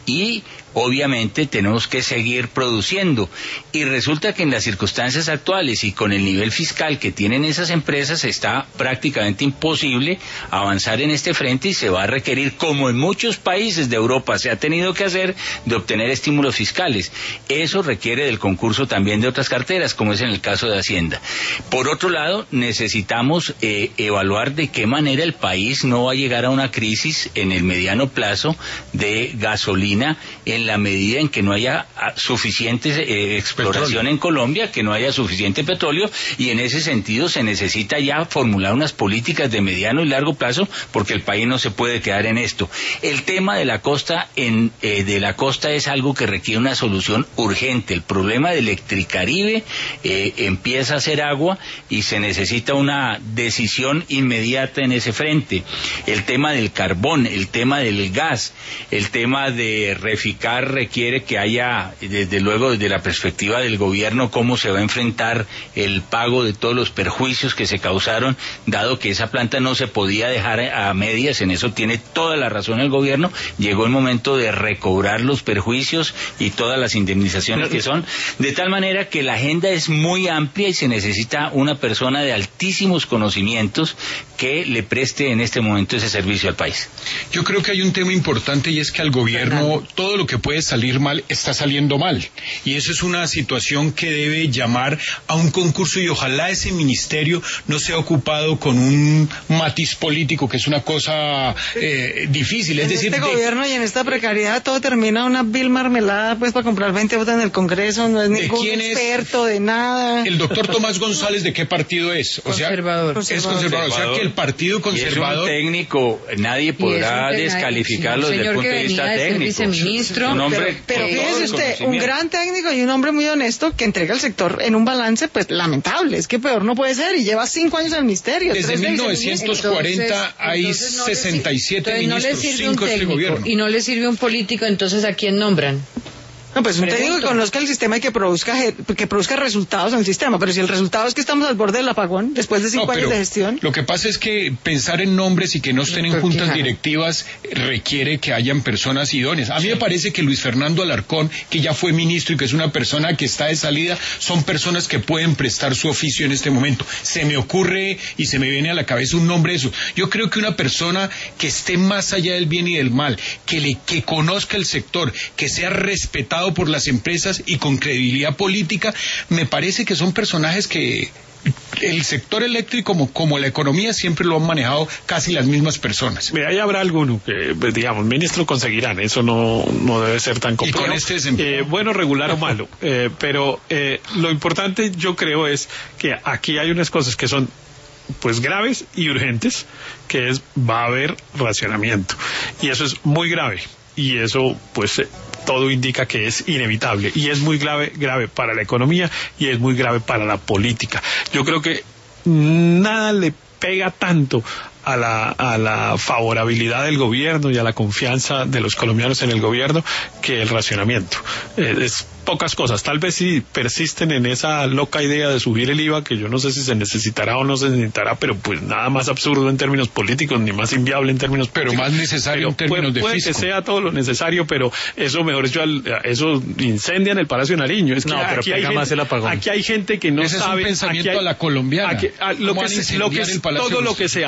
y obviamente tenemos que seguir produciendo. Y resulta que en las circunstancias actuales y con el nivel fiscal que tienen esas empresas está prácticamente imposible avanzar en este frente y se va a requerir, como en muchos países de Europa se ha tenido que hacer, de obtener estímulos fiscales. Eso requiere del concurso también de otras carteras, como es en el caso de Hacienda. Por otro lado, necesitamos eh, evaluar de qué manera el país no va a llegar a una crisis en el mediano plazo de gasolina en la medida en que no haya ah, suficiente eh, exploración petróleo en Colombia, que no haya suficiente petróleo, y en ese sentido se necesita ya formular unas políticas de mediano y largo plazo, porque el país no se puede quedar en esto. El tema de la costa en, eh, de la costa es algo que requiere una solución urgente. El problema de Electricaribe eh, empieza a hacer agua y se necesita una decisión inmediata en ese frente. El tema del carbón, el tema del gas, el tema de Reficar requiere que haya, desde luego, desde la perspectiva del gobierno, cómo se va a enfrentar el pago de todos los perjuicios que se causaron, dado que esa planta no se podía dejar a medias. En eso tiene toda la razón el gobierno. Llegó el momento de recobrar los perjuicios y todas las indemnizaciones que son, de tal manera que la agenda es muy amplia y se necesita una persona de altísimos conocimientos que le preste en este momento ese servicio al país. Yo creo que hay un tema importante y es que al gobierno todo lo que puede salir mal está saliendo mal, y eso es una situación que debe llamar a un concurso, y ojalá ese ministerio no sea ocupado con un matiz político, que es una cosa eh, difícil, es en decir, este de, gobierno y en esta precariedad todo termina una vil marmelada pues para comprar veinte votos en el Congreso, no es ¿de ningún quién es? experto de nada. El doctor Tomás González, ¿de qué partido es? O sea, Conservador. es conservador, o sea que el partido conservador... Y es un técnico, nadie podrá Y es un descalificarlo señor desde el punto que de vista venía de ser técnico. viceministro. Un hombre Pero con todo fíjese el usted, un conocimiento. gran técnico y un hombre muy honesto que entrega el sector en un balance pues lamentable, es que peor no puede ser, y lleva cinco años en el ministerio. Desde tres de mil novecientos cuarenta hay entonces no le sir- sesenta y siete entonces no le ministros, sirve un cinco de este técnico gobierno. y no le sirve un político, entonces ¿a quién nombran? No, pues un Pregunto. técnico que conozca el sistema y que produzca ge- que produzca resultados en el sistema, pero si el resultado es que estamos al borde del apagón después de cinco No, años pero de gestión. lo que pasa es que pensar en nombres y que no estén en creo que juntas nada. directivas requiere que hayan personas idóneas. A mí me parece que Luis Fernando Alarcón, que ya fue ministro y que es una persona que está de salida, son personas que pueden prestar su oficio en este momento. Se me ocurre y se me viene a la cabeza un nombre de eso. Yo creo que una persona que esté más allá del bien y del mal, que le que conozca el sector, que sea respetado por las empresas y con credibilidad política, me parece que son personajes que el sector eléctrico como, como la economía siempre lo han manejado casi las mismas personas. Mira, ahí habrá alguno que, pues, digamos, ministro conseguirán, eso no, no debe ser tan complejo. con este desempeño. Eh, bueno, regular o malo, eh, pero eh, lo importante yo creo es que aquí hay unas cosas que son pues graves y urgentes, que es, va a haber racionamiento, y eso es muy grave, y eso pues eh, todo indica que es inevitable, y es muy grave, grave para la economía y es muy grave para la política. Yo creo que nada le pega tanto a la, a la favorabilidad del gobierno y a la confianza de los colombianos en el gobierno que el racionamiento. Eh, es pocas cosas, tal vez si persisten en esa loca idea de subir el I V A, que yo no sé si se necesitará o no se necesitará, pero pues nada más absurdo en términos políticos, ni más inviable en términos Pero políticos. más necesario en términos puede, de puede fisco. que sea todo lo necesario, pero eso, mejor dicho, al- eso incendia en el Palacio de Nariño. Es que No, pero aquí, hay pega más gente, el apagón. aquí hay gente que no Ese es un sabe... pensamiento aquí hay- a la colombiana. aquí- a- lo ¿Cómo que van a se- lo que incendiar es- el Palacio todo de lo que sea, pero aquí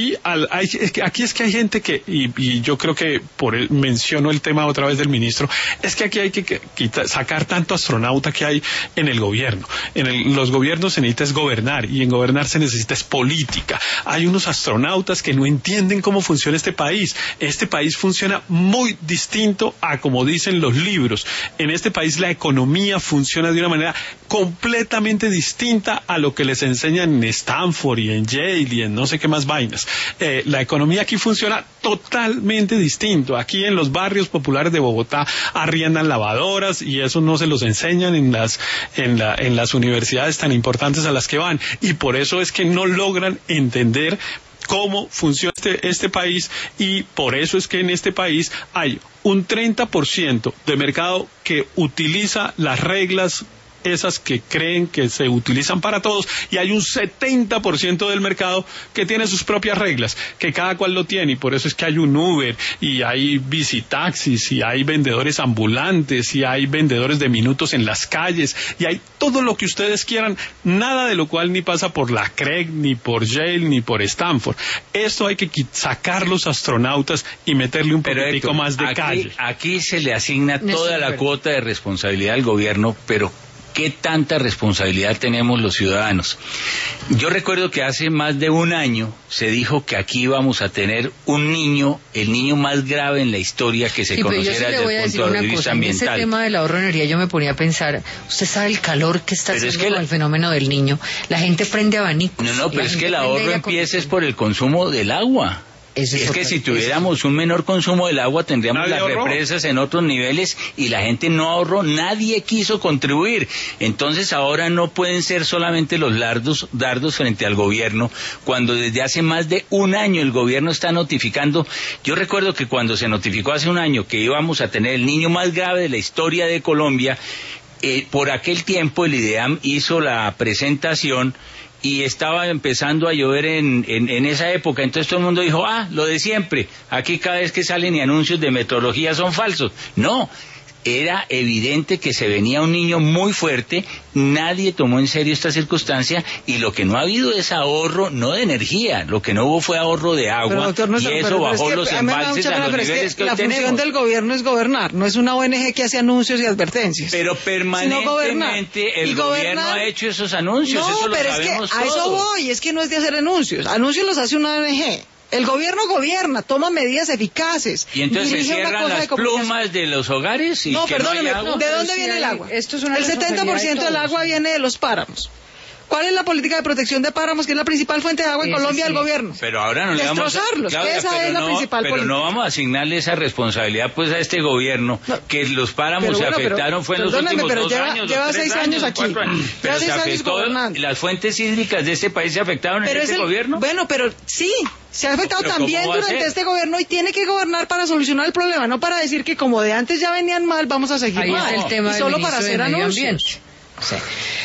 aquí, al, hay, es que, aquí es que hay gente que, y, y yo creo que por el, menciono el tema otra vez del ministro, es que aquí hay que, que quita, sacar tanto astronauta que hay en el gobierno. En el, los gobiernos se necesita es gobernar, y en gobernar se necesita es política. Hay unos astronautas que no entienden cómo funciona este país. Este país funciona muy distinto a como dicen los libros. En este país la economía funciona de una manera completamente distinta a lo que les enseñan en Stanford y en Yale y en no sé qué más vainas. Eh, la economía aquí funciona totalmente distinto. Aquí en los barrios populares de Bogotá arriendan lavadoras y eso no se los enseñan en las, en la, en las universidades tan importantes a las que van, y por eso es que no logran entender cómo funciona este, este país, y por eso es que en este país hay un treinta por ciento de mercado que utiliza las reglas esas que creen que se utilizan para todos, y hay un setenta por ciento del mercado que tiene sus propias reglas, que cada cual lo tiene, y por eso es que hay un Uber, y hay bicitaxis, y hay vendedores ambulantes, y hay vendedores de minutos en las calles, y hay todo lo que ustedes quieran, nada de lo cual ni pasa por la C R E C, ni por Yale, ni por Stanford. Esto hay que sacar los astronautas y meterle un poquitico más de aquí, calle. Aquí se le asigna toda la cuota de responsabilidad al gobierno, pero ¿qué tanta responsabilidad tenemos los ciudadanos? Yo recuerdo que hace más de un año se dijo que aquí íbamos a tener un niño, el niño más grave en la historia que se sí, conociera desde el punto de vista cosa, ambiental. En ese tema del ahorro de energía yo me ponía a pensar, usted sabe el calor que está pero haciendo es que con la... el fenómeno del niño. La gente prende abanicos. No, no, pero es que el ahorro empieza es por el consumo del agua. Eso es, es que si tuviéramos un menor consumo del agua tendríamos las ahorró. represas en otros niveles, y la gente no ahorró, nadie quiso contribuir. Entonces ahora no pueden ser solamente los dardos, dardos frente al gobierno, cuando desde hace más de un año el gobierno está notificando. Yo recuerdo que cuando se notificó hace un año que íbamos a tener el niño más grave de la historia de Colombia, eh, por aquel tiempo el IDEAM hizo la presentación y estaba empezando a llover en, en, en esa época, entonces todo el mundo dijo, ah, lo de siempre, aquí cada vez que salen y anuncios de meteorología son falsos. No, era evidente que se venía un niño muy fuerte, nadie tomó en serio esta circunstancia, y lo que no ha habido es ahorro, no de energía, lo que no hubo fue ahorro de agua, pero, doctor, no, y eso pero, bajó es que, los embalses a, a los niveles es que, que la hoy tenemos. La función del gobierno es gobernar, no es una O N G que hace anuncios y advertencias. Pero permanentemente el gobierno gobernar, ha hecho esos anuncios, no, eso lo pero sabemos es que a todos. eso voy, es que no es de hacer anuncios, anuncios los hace una O N G. El gobierno gobierna, toma medidas eficaces. Y entonces se cierran las de plumas de los hogares y no, que perdóneme, no hay agua. ¿De dónde sí viene hay, el agua? Esto es una el setenta por ciento de del agua viene de los páramos. ¿Cuál es la política de protección de páramos, que es la principal fuente de agua en sí, Colombia sí. del gobierno? Pero ahora no le vamos a... Destrozarlos, Claudia, que esa es la no, principal pero política. no vamos a asignarle esa responsabilidad pues a este gobierno, no, que los páramos bueno, se afectaron, pero, fue en los últimos pero dos lleva, años, lleva tres seis años, años aquí. cuatro años. Pero seis se afectó, años las fuentes hídricas de este país se afectaron pero en este el, gobierno. Bueno, pero sí, se ha afectado pero también durante este gobierno, y tiene que gobernar para solucionar el problema, no para decir que como de antes ya venían mal, vamos a seguir Ahí mal. Es el tema y solo para hacer anuncios. Sí.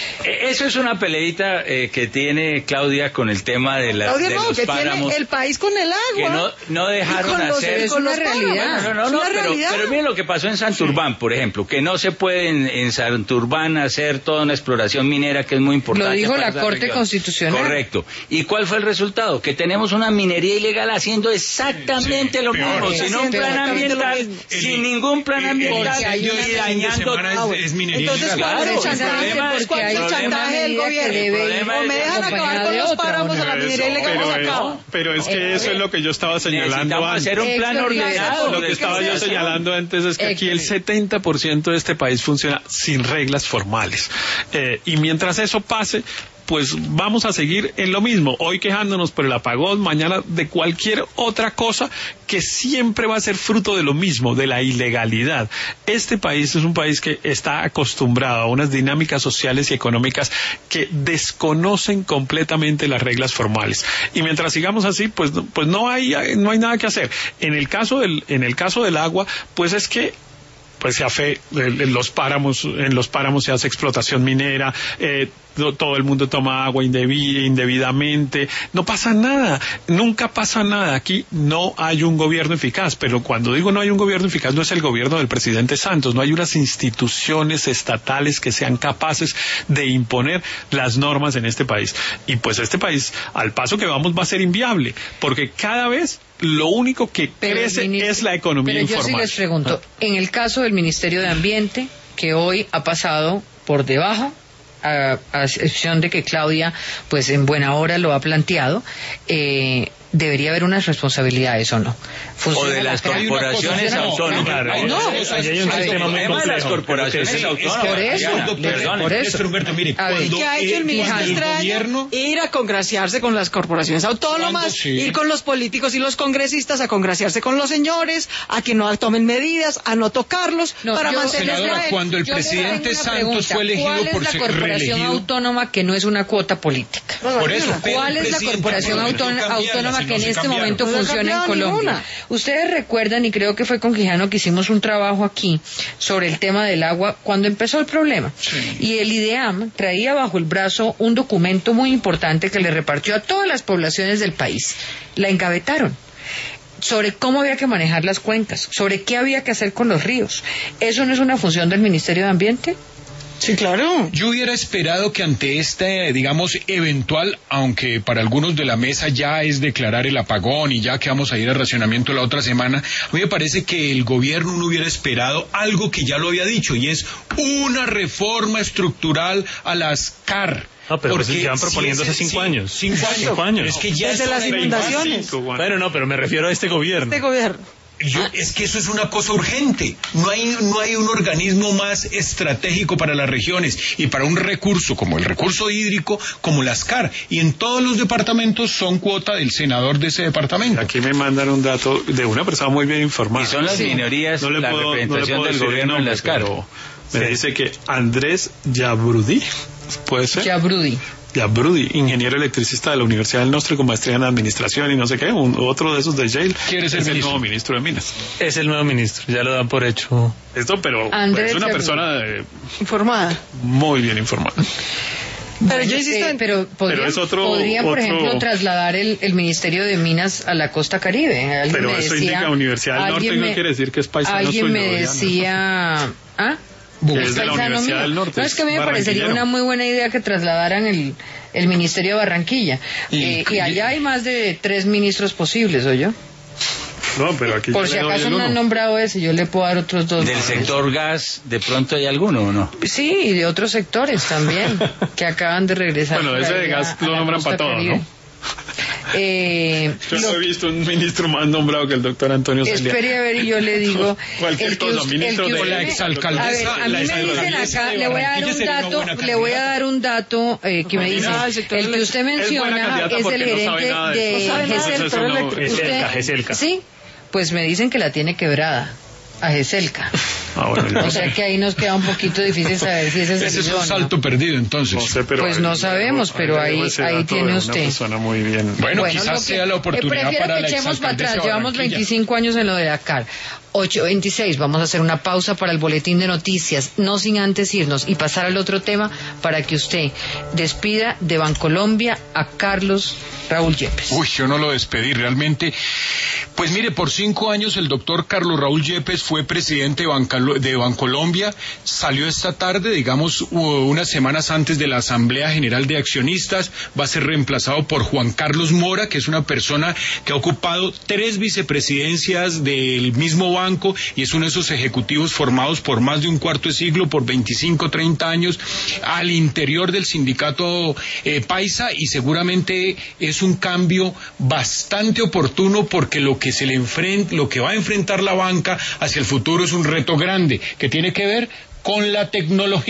Eso es una peleita eh, que tiene Claudia con el tema de, la, Claudia, de no, los que páramos. Tiene el país con el agua. Que no, no dejaron hacer. Es una realidad. No, no, no, no pero, pero miren lo que pasó en Santurbán, por ejemplo, que no se puede en, en Santurbán hacer toda una exploración minera que es muy importante. Lo dijo para la Corte región. Constitucional. Correcto. ¿Y cuál fue el resultado? Que tenemos una minería ilegal haciendo exactamente sí, lo mismo, sin un plan ambiental, sin ningún plan ambiental y dañando. Es minería Entonces, ¿cuál es el chantaje del gobierno? O me dejan acabar con los páramos a la minería ilegal, pero, se es, acaba. pero es que eso es lo que yo estaba señalando antes. Hacer un plan ordenado. Lo que estaba yo señalando antes es que aquí el setenta por ciento de este país funciona sin reglas formales. Eh, y mientras eso pase, pues vamos a seguir en lo mismo, hoy quejándonos por el apagón, mañana de cualquier otra cosa que siempre va a ser fruto de lo mismo, de la ilegalidad. Este país es un país que está acostumbrado a unas dinámicas sociales y económicas que desconocen completamente las reglas formales. Y mientras sigamos así, pues, pues no hay, no hay nada que hacer. En el caso del, en el caso del agua, pues es que pues se hace, en los páramos, en los páramos se hace explotación minera, eh, todo el mundo toma agua indebi- indebidamente, no pasa nada, nunca pasa nada, aquí no hay un gobierno eficaz, pero cuando digo no hay un gobierno eficaz no es el gobierno del presidente Santos, no hay unas instituciones estatales que sean capaces de imponer las normas en este país, y pues este país, al paso que vamos, va a ser inviable, porque cada vez lo único que pero crece ministro, es la economía pero informal. Pero yo sí les pregunto, en el caso del Ministerio de Ambiente, que hoy ha pasado por debajo, a, a excepción de que Claudia, pues en buena hora lo ha planteado, eh, debería haber unas responsabilidades o no. O de las corporaciones autónomas. No, no, hay un sistema muy complejo. Las corporaciones autónomas. Por eso, por eso. Humberto, mire, cuando, ¿qué ha hecho el ministro? Gobierno... Ir a congraciarse con las corporaciones autónomas, sí. Ir con los políticos y los congresistas a congraciarse con los señores, a que no tomen medidas, a no tocarlos, no, para mantenerlos a él. Cuando el yo presidente Santos fue elegido por ser reelegido... ¿Cuál es la corporación autónoma que no es una cuota política? Por eso, ¿cuál es la corporación autónoma que en este momento funciona en Colombia? Ustedes recuerdan, y creo que fue con Quijano que hicimos un trabajo aquí sobre el tema del agua cuando empezó el problema. Sí. Y el IDEAM traía bajo el brazo un documento muy importante que le repartió a todas las poblaciones del país. La encabetaron sobre cómo había que manejar las cuencas, sobre qué había que hacer con los ríos. ¿Eso no es una función del Ministerio de Ambiente? Sí, claro. Yo hubiera esperado que ante este, digamos, eventual, aunque para algunos de la mesa ya es declarar el apagón y ya que vamos a ir a racionamiento la otra semana, a mí me parece que el gobierno no hubiera esperado algo que ya lo había dicho, y es una reforma estructural a las C A R. No, pero pues llevan proponiendo hace cinco años. Cinco años. Cinco años. Es que ya desde las inundaciones. Bueno, no, pero me refiero a este gobierno. Este gobierno. Yo, es que eso es una cosa urgente. No hay, no hay un organismo más estratégico para las regiones y para un recurso como el recurso hídrico, como las C A R. Y en todos los departamentos son cuota del senador de ese departamento. Aquí me mandan un dato de una persona muy bien informada. Y son las sí. minorías, no la puedo, representación no del gobierno en las C A R. Me sí. dice que Andrés Yabrudi, ¿puede ser? Yabrudi. Yabrudi, ingeniero electricista de la Universidad del Nostro con maestría en administración y no sé qué, un, otro de esos de Yale. ¿Quiere ser es ministro? El nuevo ministro de Minas. Es el nuevo ministro, ya lo dan por hecho. Esto, pero Andrés es una Yabrudi. persona de, informada. Muy bien informada. Pero yo insisto en... Eh, pero podría, pero es otro, podría por otro... ejemplo, trasladar el, el Ministerio de Minas a la costa Caribe. Alguien pero me eso decía, indica Universidad del Norte y no me, quiere decir que es paisano Alguien suyo, me ya, decía... ¿no? ¿Ah? Que es de la Universidad mío. del Norte. No, es que a mí me parecería una muy buena idea que trasladaran el, el Ministerio de Barranquilla. Y, eh, y allá hay más de tres ministros posibles, ¿o yo? No, pero aquí por si acaso no han nombrado ese, yo le puedo dar otros dos. ¿Del sector gas de pronto hay alguno o no? Sí, y de otros sectores también, que acaban de regresar. Bueno, ese de gas lo nombran para todo, ¿no? Eh, yo no he visto un ministro más nombrado que el doctor Antonio Celia. Espere a ver y yo le digo cualquier cosa, ministro de la exalcaldesa. A ver, a mí me dicen acá, le voy a dar un dato, le voy a dar un dato eh, que me dice, el que usted menciona es el gerente de GESELCA. Sí, pues me dicen que la tiene quebrada. A GESELCA. Ah, bueno, o sea que ahí nos queda un poquito difícil saber si ese es el Ese es un salto no. perdido, entonces. No sé, pero pues ahí, no sabemos, pero ahí, ahí tiene usted. Una persona muy bien. Bueno, bueno quizás sea la oportunidad eh, para que la echemos para atrás. Llevamos veinticinco años en lo de Dakar. ocho veintiséis, vamos a hacer una pausa para el boletín de noticias, no sin antes irnos y pasar al otro tema para que usted despida de Bancolombia a Carlos Raúl Yepes. Uy, yo no lo despedí realmente. Pues mire, por cinco años el doctor Carlos Raúl Yepes fue presidente de, Bancalo, de Bancolombia, salió esta tarde, digamos, unas semanas antes de la Asamblea General de Accionistas, va a ser reemplazado por Juan Carlos Mora, que es una persona que ha ocupado tres vicepresidencias del mismo banco y es uno de esos ejecutivos formados por más de un cuarto de siglo, por veinticinco, treinta años, al interior del sindicato eh, Paisa, y seguramente es un cambio bastante oportuno porque lo que se le enfrenta, lo que va a enfrentar la banca hacia el futuro es un reto grande que tiene que ver con la tecnología.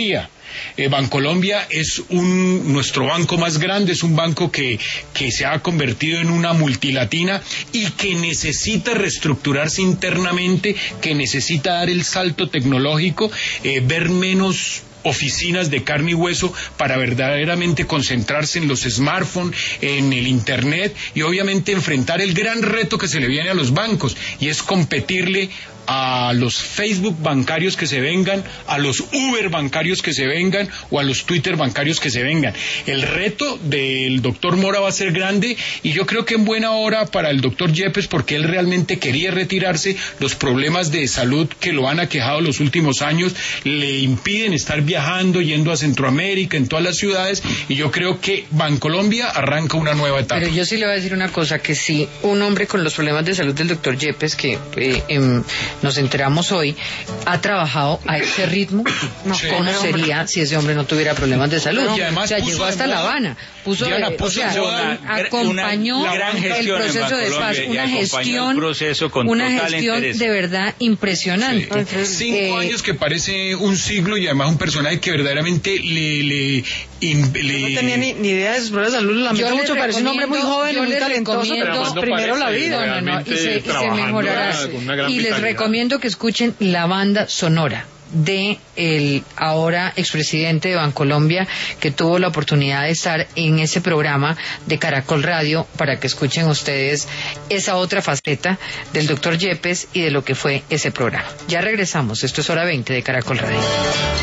Eh, Bancolombia es un, nuestro banco más grande, es un banco que, que se ha convertido en una multilatina y que necesita reestructurarse internamente, que necesita dar el salto tecnológico, eh, ver menos oficinas de carne y hueso para verdaderamente concentrarse en los smartphones, en el internet y obviamente enfrentar el gran reto que se le viene a los bancos y es competirle a los Facebook bancarios que se vengan, a los Uber bancarios que se vengan o a los Twitter bancarios que se vengan. El reto del doctor Mora va a ser grande y yo creo que en buena hora para el doctor Yepes porque él realmente quería retirarse. Los problemas de salud que lo han aquejado los últimos años le impiden estar viajando, yendo a Centroamérica, en todas las ciudades y yo creo que Bancolombia arranca una nueva etapa. Pero yo sí le voy a decir una cosa, que si un hombre con los problemas de salud del doctor Yepes, que eh, eh, nos enteramos hoy, ha trabajado a ese ritmo, no, sí. ¿Cómo sería si ese hombre no tuviera problemas de salud? Y además o sea, llegó hasta La Habana, puso, Diana, eh, puso o sea, una, acompañó una gran el proceso de paz, una gestión, con una gestión interés. De verdad impresionante. Sí. Cinco eh, años que parece un siglo y además un personaje que verdaderamente le... le, in, le... No tenía ni, ni idea de sus problemas de salud, lo lamento mucho, parece un hombre muy joven y muy talentoso, pero pues primero la vida. No, no, no, y se, y se mejorará. Y les recomiendo que escuchen la banda sonora de el ahora expresidente de Bancolombia, que tuvo la oportunidad de estar en ese programa de Caracol Radio, para que escuchen ustedes esa otra faceta del doctor Yepes y de lo que fue ese programa. Ya regresamos, esto es Hora veinte de Caracol Radio.